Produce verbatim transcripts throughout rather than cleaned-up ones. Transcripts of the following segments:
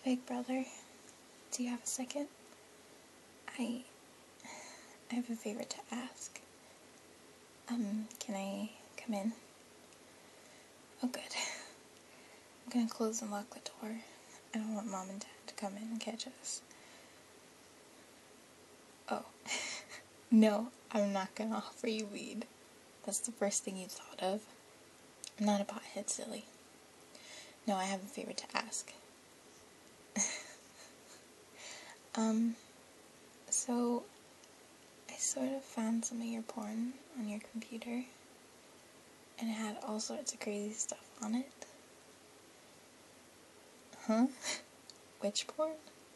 Big brother, do you have a second? I, I have a favor to ask. Um, can I come in? Oh, good. I'm gonna close and lock the door. I don't want Mom and Dad to come in and catch us. Oh. No, I'm not gonna offer you weed. That's the first thing you thought of. I'm not a pothead, silly. No, I have a favor to ask. um, so, I sort of found some of your porn on your computer, and it had all sorts of crazy stuff on it. Huh? Which porn?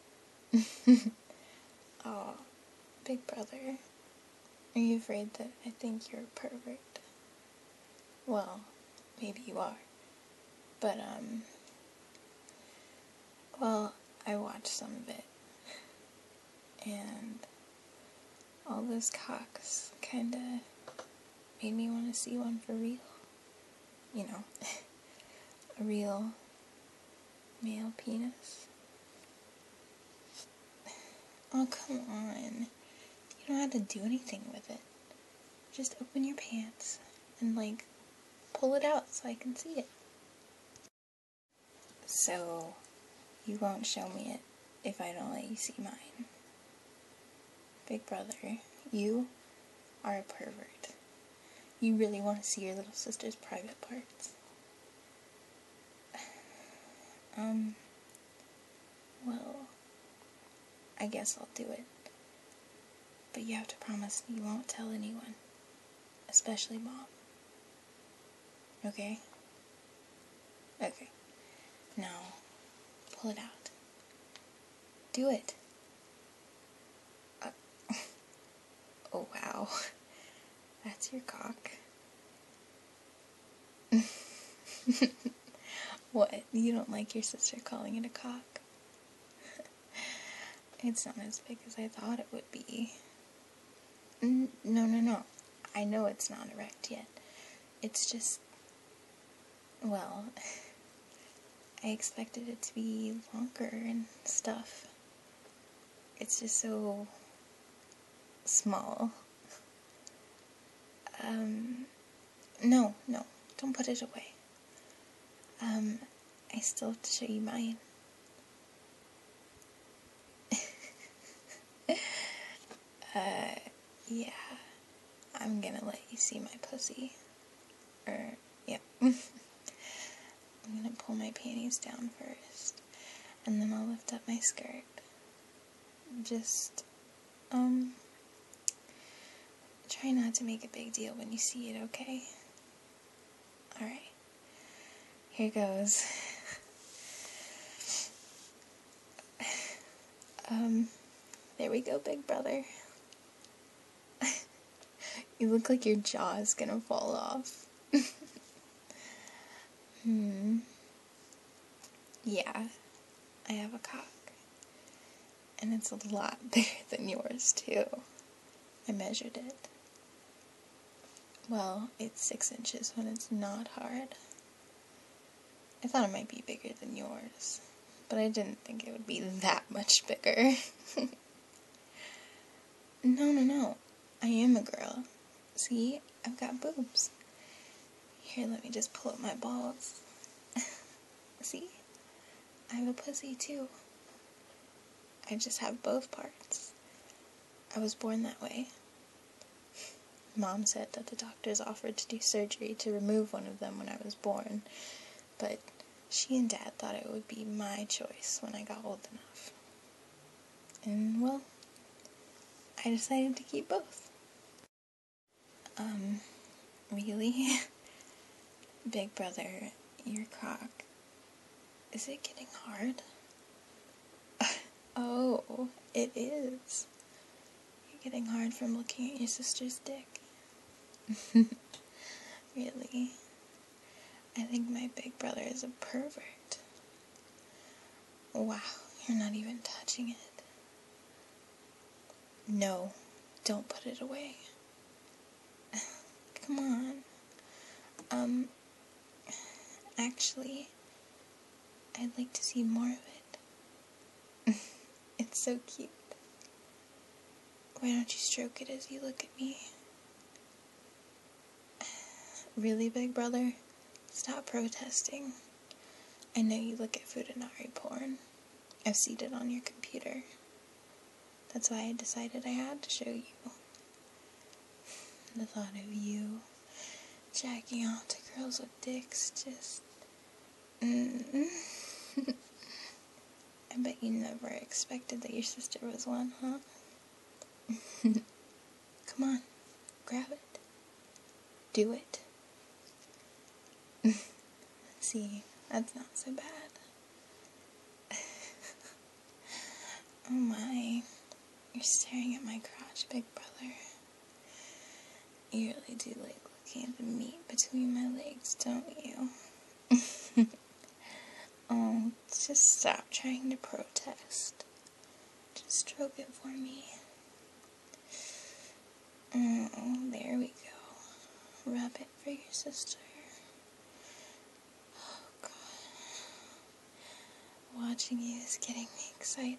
Oh, big brother. Are you afraid that I think you're a pervert? Well, maybe you are. But, um, well, I watched some of it. And all those cocks kinda made me want to see one for real. You know, a real male penis. Oh, come on. You don't have to do anything with it. Just open your pants and, like, pull it out so I can see it. So, you won't show me it if I don't let you see mine. Big brother, you are a pervert. You really want to see your little sister's private parts. Um, well, I guess I'll do it. But you have to promise you won't tell anyone. Especially Mom. Okay? Okay. Now, pull it out. Do it. Uh, oh, wow. That's your cock. What? You don't like your sister calling it a cock? It's not as big as I thought it would be. N- no, no, no. I know it's not erect yet. It's just... well... I expected it to be longer and stuff. It's just so... small. Um... No, no. Don't put it away. Um... I still have to show you mine. uh... Yeah. I'm gonna let you see my pussy. Or... yeah. I'm gonna pull my panties down first, and then I'll lift up my skirt. Just, um, try not to make a big deal when you see it, okay? Alright. Here goes. um, there we go, big brother. You look like your jaw is gonna fall off. Hmm. Yeah, I have a cock. And it's a lot bigger than yours, too. I measured it. Well, it's six inches when it's not hard. I thought it might be bigger than yours, but I didn't think it would be that much bigger. No, no, no. I am a girl. See? I've got boobs. Here, let me just pull up my balls. See? I have a pussy, too. I just have both parts. I was born that way. Mom said that the doctors offered to do surgery to remove one of them when I was born, but she and Dad thought it would be my choice when I got old enough. And, well, I decided to keep both. Um, really? Big brother, your cock, is it getting hard? Oh, it is. You're getting hard from looking at your sister's dick. Really? I think my big brother is a pervert. Wow, you're not even touching it. No, don't put it away. Come on. Um, actually, I'd like to see more of it. It's so cute. Why don't you stroke it as you look at me? Really, big brother? Stop protesting. I know you look at Futanari porn. I've seen it on your computer. That's why I decided I had to show you. The thought of you jacking off to girls with dicks just... Mm. I bet you never expected that your sister was one, huh? Come on, grab it. Do it. See, that's not so bad. Oh my, you're staring at my crotch, big brother. You really do like looking at the meat between my legs, don't you? Oh, just stop trying to protest. Just stroke it for me. Oh, there we go. Rub it for your sister. Oh, God. Watching you is getting me excited.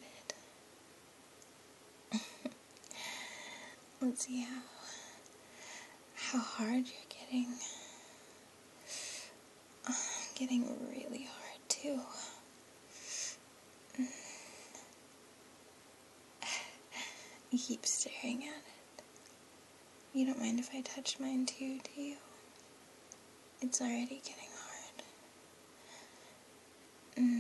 Let's see how, how hard you're getting. Oh, I'm getting really hard, too. You keep staring at it. You don't mind if I touch mine too, do you? It's already getting hard. Mm.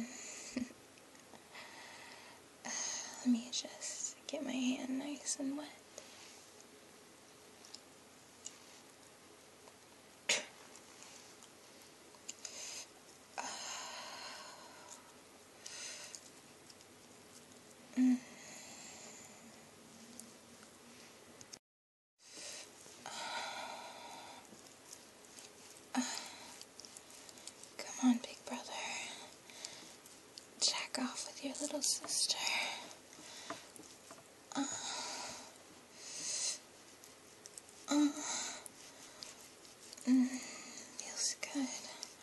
Let me just get my hand nice and wet. Mm. Come on, big brother. Jack off with your little sister. Uh. Uh. Mm. Feels good.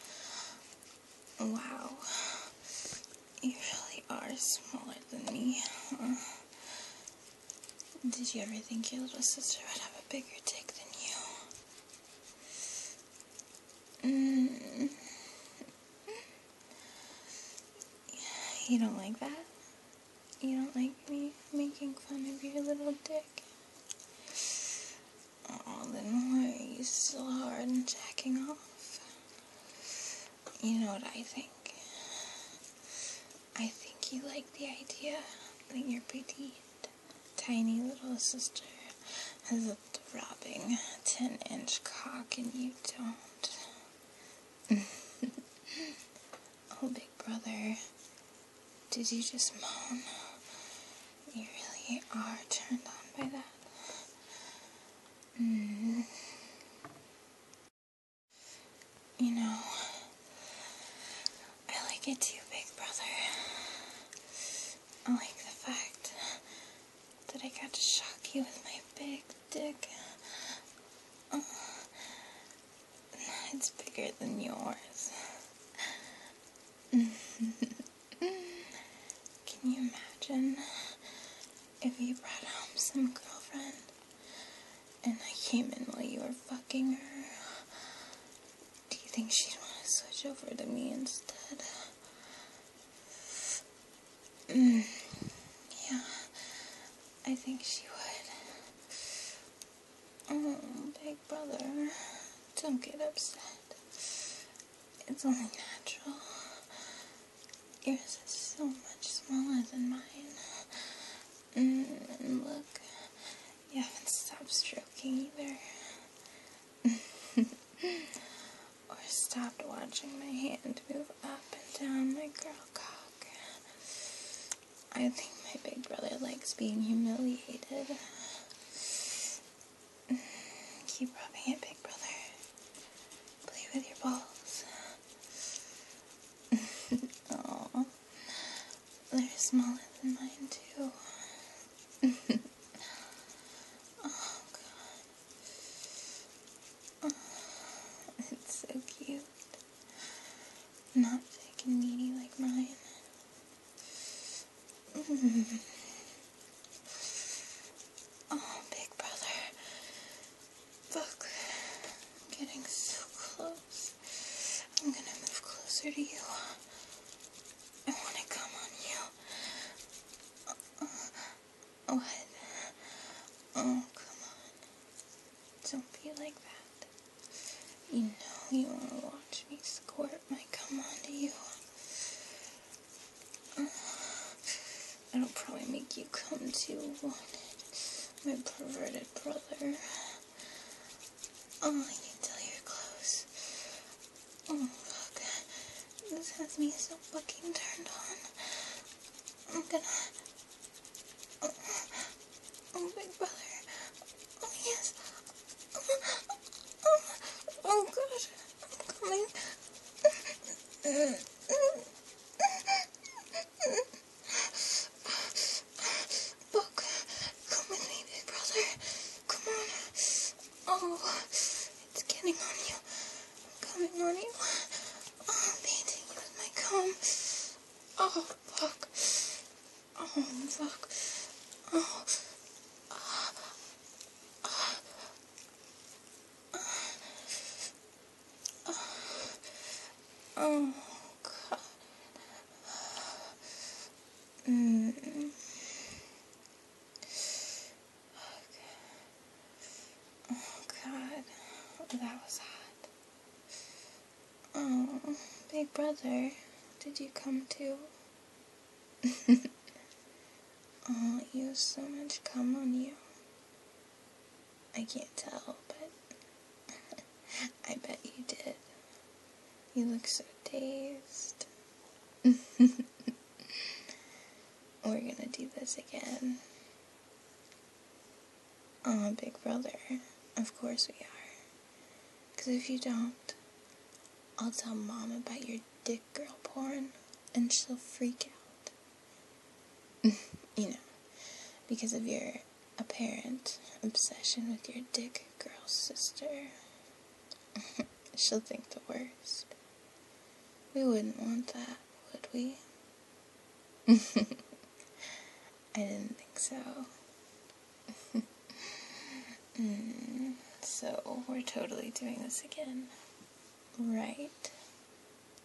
Wow. You really are smaller than me. Huh? Did you ever think your little sister would have a bigger dick than you? Mm. You don't like that? You don't like me making fun of your little dick? Oh, then why are you so hard and jacking off? You know what I think? I think you like the idea that your petite, tiny little sister has a throbbing ten-inch cock and you don't. Oh, big brother, did you just moan? You really are turned on by that. Mm. You know, I like it too, big brother. I like the fact that I got to shock you with my big dick. Oh, it's bigger than yours. Can you imagine if you brought home some girlfriend and I came in while you were fucking her? Do you think she'd want to switch over to me instead? Mm, yeah, I think she would. Oh, big brother, don't get upset. It's only natural. Yours is so much smaller than mine. Mm, and look, you haven't stopped stroking either. Or stopped watching my hand move up and down my girl cock. I think my big brother likes being humiliated. Keep rubbing it, big brother. Play with your balls. Aw, they're smaller than mine too. Oh, God. Oh, it's so cute. Not thick and meaty like mine. Mm. What? Oh, come on. Don't be like that. You know you want to watch me squirt my cum onto you. It'll probably make you come too, my perverted brother. Oh, I can tell you're close. Oh, fuck. This has me so fucking turned on. I'm gonna... Oh, oh big brother. Oh, yes. Oh, oh, oh God. I'm coming. Look. Come with me, big brother. Come on. Oh, it's getting on you. I'm coming on you. Oh, painting you with my comb. Oh, fuck. Oh, fuck. Oh. Oh, God. Mm. Okay. Oh, God. That was hot. Oh, big brother, did you come too? Oh, you have so much cum on you. I can't tell, but I bet you did. You look so dazed. We're gonna do this again. Oh, big brother, of course we are. Because if you don't, I'll tell Mom about your dick girl porn, and she'll freak out. You know, because of your apparent obsession with your dick girl sister. She'll think the worst. We wouldn't want that, would we? I didn't think so. mm, so, we're totally doing this again, right?